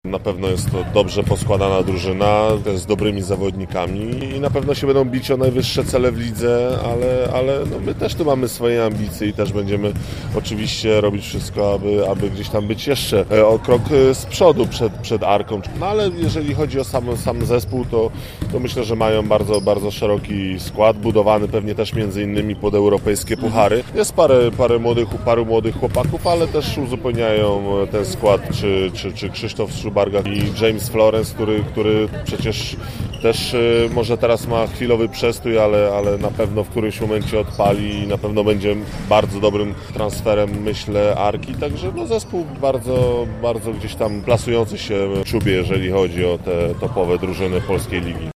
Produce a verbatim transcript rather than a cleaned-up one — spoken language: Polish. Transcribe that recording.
Na pewno jest to dobrze poskładana drużyna z dobrymi zawodnikami i na pewno się będą bić o najwyższe cele w lidze, ale, ale no my też tu mamy swoje ambicje i też będziemy oczywiście robić wszystko, aby, aby gdzieś tam być jeszcze o krok z przodu przed, przed Arką. No ale jeżeli chodzi o sam, sam zespół, to, to myślę, że mają bardzo, bardzo szeroki skład, budowany pewnie też między innymi pod europejskie puchary. Jest parę, parę młodych, paru młodych chłopaków, ale też uzupełniają ten skład, czy, czy, czy Krzysztof Szubarga i James Florence, który, który przecież też może teraz ma chwilowy przestój, ale, ale na pewno w którymś momencie odpali i na pewno będzie bardzo dobrym transferem, myślę, Arki. Także no, zespół bardzo, bardzo gdzieś tam plasujący się w czubie, jeżeli chodzi o te topowe drużyny polskiej ligi.